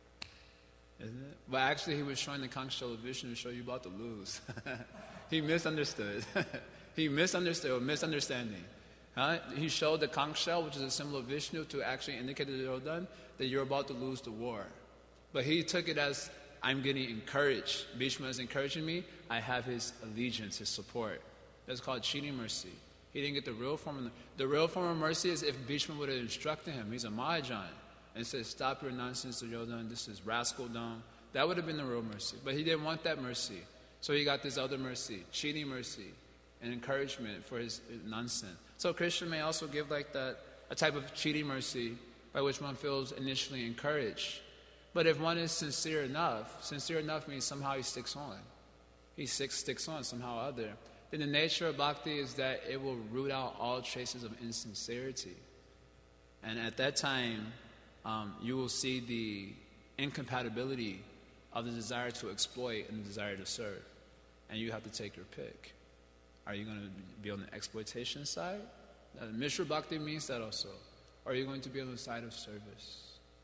Isn't it? But actually, he was showing the conch shell of Vishnu to show you about to lose. He misunderstood. He misunderstood, or misunderstanding. Huh? He showed the conch shell, which is a symbol of Vishnu, to actually indicate to Duryodhana that you're about to lose the war. But he took it as, I'm getting encouraged. Bhishma is encouraging me. I have his allegiance, his support. That's called cheating mercy. He didn't get the real form of the, the real form of mercy is if Bhishma would have instructed him. He's a Mahajan. And said, stop your nonsense, Duryodhana. This is rascaldom. That would have been the real mercy. But he didn't want that mercy. So he got this other mercy, cheating mercy, and encouragement for his, his nonsense. So Krishna may also give like that, a type of cheating mercy by which one feels initially encouraged. But if one is sincere enough, sincere enough means somehow he sticks on. He sticks, sticks on somehow or other. Then the nature of bhakti is that it will root out all traces of insincerity. And at that time, um, you will see the incompatibility of the desire to exploit and the desire to serve. And you have to take your pick. Are you going to be on the exploitation side? Uh, Mishra Bhakti means that also. Or are you going to be on the side of service?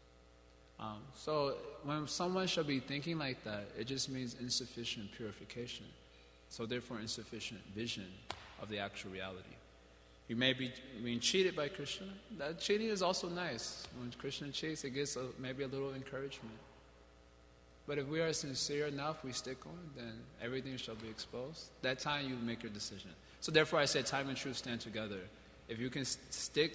Um, so when someone shall be thinking like that, it just means insufficient purification. So therefore insufficient vision of the actual reality. You may be being cheated by Krishna. That cheating is also nice. When Krishna cheats, it gives a, maybe a little encouragement. But if we are sincere enough, we stick on, then everything shall be exposed. That time you make your decision. So therefore I said time and truth stand together. If you can st- stick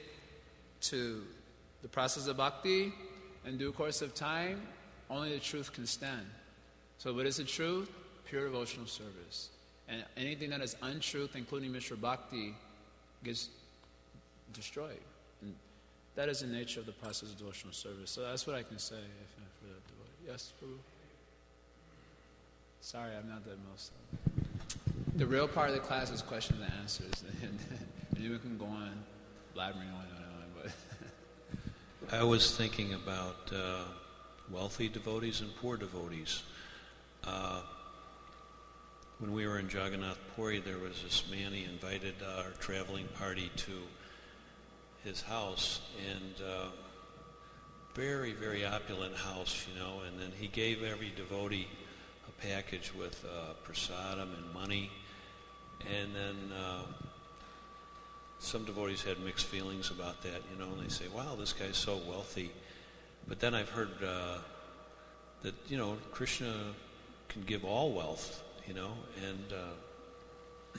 to the process of bhakti in due course of time, only the truth can stand. So what is the truth? Pure devotional service. And anything that is untruth, including Mishra Bhakti, gets destroyed. And that is the nature of the process of devotional service. So that's what I can say if, for the devotee. Yes, Prabhu? Sorry, I'm not that most. The real part of the class is questions and answers. And, and you can go on blabbering on and on. But I was thinking about uh, wealthy devotees and poor devotees. Uh, when we were in Jagannath Puri, there was this man, he invited our traveling party to his house, and uh, very, very opulent house, you know, and then he gave every devotee a package with uh, prasadam and money, and then uh, some devotees had mixed feelings about that, you know, and they say, wow, this guy's so wealthy. But then I've heard uh, that, you know, Krishna can give all wealth, you know, and uh,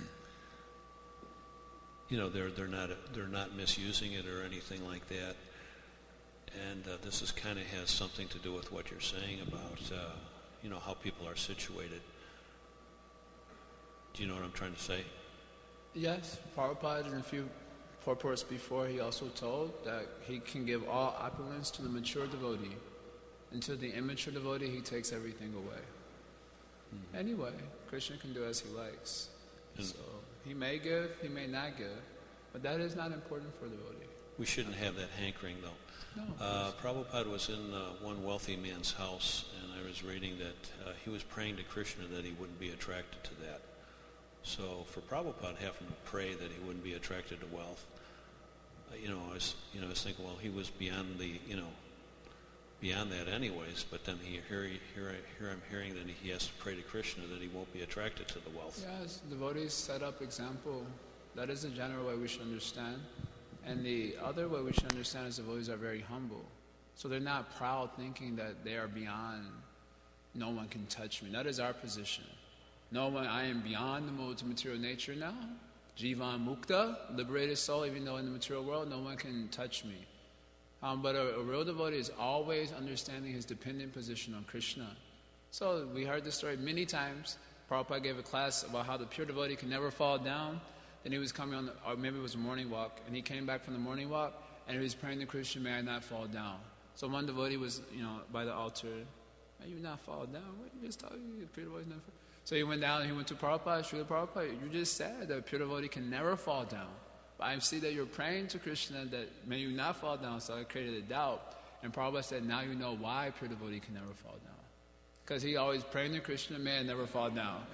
you know they're they're not they're not misusing it or anything like that. And uh, this is kind of has something to do with what you're saying about uh, you know how people are situated. Do you know what I'm trying to say? yes, Prabhupada in a few purports before, he also told that he can give all opulence to the mature devotee, and to the immature devotee he takes everything away. Mm-hmm. Anyway, Krishna can do as he likes. Mm-hmm. So he may give, he may not give, but that is not important for the devotee. we shouldn't have that hankering, though. No. Uh, Prabhupada was in uh, one wealthy man's house, and I was reading that uh, he was praying to Krishna that he wouldn't be attracted to that. So for Prabhupada having to pray that he wouldn't be attracted to wealth, uh, you know, I was, you know, I was thinking, well, he was beyond the, you know, beyond that anyways. But then he, here, here, here I'm hearing that he has to pray to Krishna that he won't be attracted to the wealth. Yes, devotees set up example. That is the general way we should understand. And the other way we should understand is devotees are very humble. So they're not proud thinking that they are beyond, no one can touch me. That is our position. No one, I am beyond the modes of material nature now. Jivan Mukta, liberated soul, even though in the material world, no one can touch me. Um, but a, a real devotee is always understanding his dependent position on Krishna. So we heard this story many times. Prabhupada gave a class about how the pure devotee can never fall down. Then he was coming on, the, or maybe it was a morning walk, and he came back from the morning walk, and he was praying to Krishna, may I not fall down. So one devotee was, you know, by the altar, may you not fall down? What you just told you, the pure devotee never fall. So he went down and he went to Prabhupada, Srila Prabhupada, you just said that a pure devotee can never fall down. But I see that you're praying to Krishna that may you not fall down, so I created a doubt. And Prabhupada said, now you know why a pure devotee can never fall down. Because he always praying to Krishna, may I never fall down.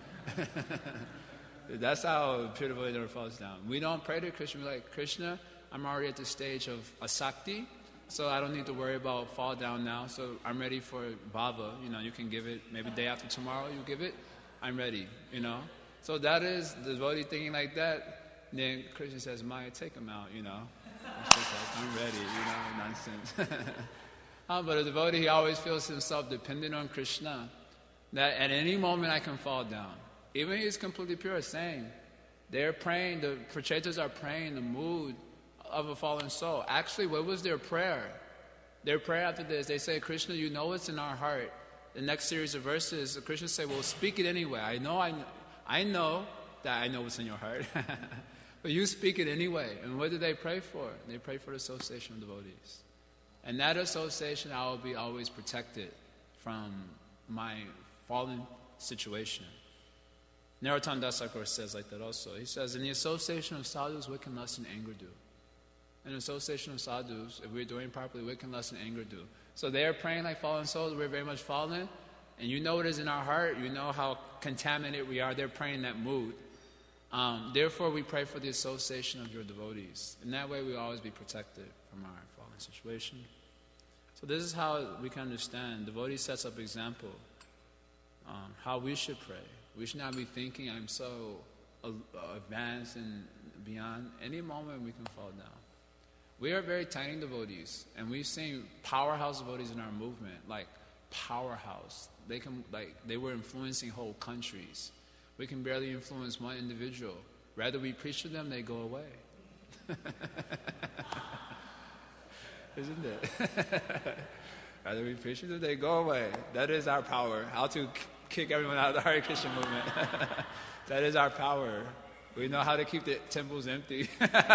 That's how a pure devotee never falls down. We don't pray to Krishna, we're like, Krishna, I'm already at the stage of asakti, so I don't need to worry about fall down now, so I'm ready for bhava. You know, you can give it, maybe day after tomorrow you give it, I'm ready, you know. So that is the devotee thinking like that. Then Krishna says, Maya, take him out, you know. I'm ready, you know, nonsense. uh, but a devotee, he always feels himself dependent on Krishna, that at any moment I can fall down. Even if he's completely pure, same. They're praying, the Prachetas are praying the mood of a fallen soul. Actually, what was their prayer? Their prayer after this, they say, Krishna, you know what's in our heart. The next series of verses, Krishna say, well, speak it anyway. I know I, I know that I know what's in your heart. But you speak it anyway. And what do they pray for? They pray for the association of devotees. And that association, I will be always protected from my fallen situation. Narottam Das Thakur says like that also. He says, in the association of sadhus, what can lust and anger do? In the association of sadhus, if we're doing properly, what can lust and anger do? So they're praying like fallen souls, we're very much fallen, and you know what is in our heart, you know how contaminated we are, they're praying that mood. Um, therefore, we pray for the association of your devotees. In that way, we will always be protected from our fallen situation. So this is how we can understand. Devotee sets up example, um, how we should pray. We should not be thinking, I'm so uh, advanced and beyond. Any moment we can fall down. We are very tiny devotees, and we've seen powerhouse devotees in our movement, like powerhouse. They can, like, they were influencing whole countries. We can barely influence one individual. Rather we preach to them, they go away. Isn't it? Rather we preach to them, they go away. That is our power. How to k- kick everyone out of the Hare Krishna movement. That is our power. We know how to keep the temples empty.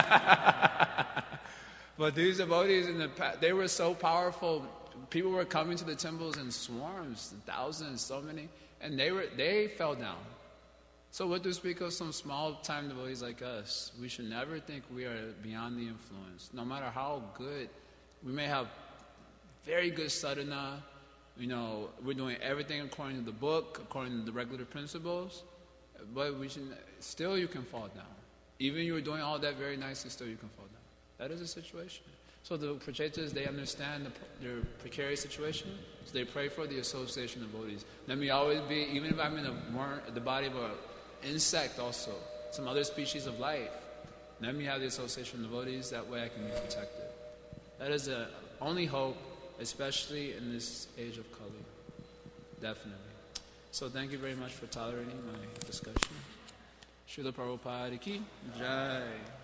But these devotees in the past, they were so powerful. People were coming to the temples in swarms, thousands, so many, and they were they fell down. So what to speak of some small-time devotees like us? We should never think we are beyond the influence. No matter how good, we may have very good sadhana, you know, we're doing everything according to the book, according to the regular principles, but we should, still you can fall down. Even you're doing all that very nicely, still you can fall down. That is a situation. So the Prachetas, they understand the, their precarious situation, so they pray for the association of devotees. Let me always be, even if I'm in a more, the body of an insect also, some other species of life, let me have the association of devotees, that way I can be protected. That is the only hope, especially in this age of Kali. Definitely. So thank you very much for tolerating my discussion. Srila Prabhupada ki Jai.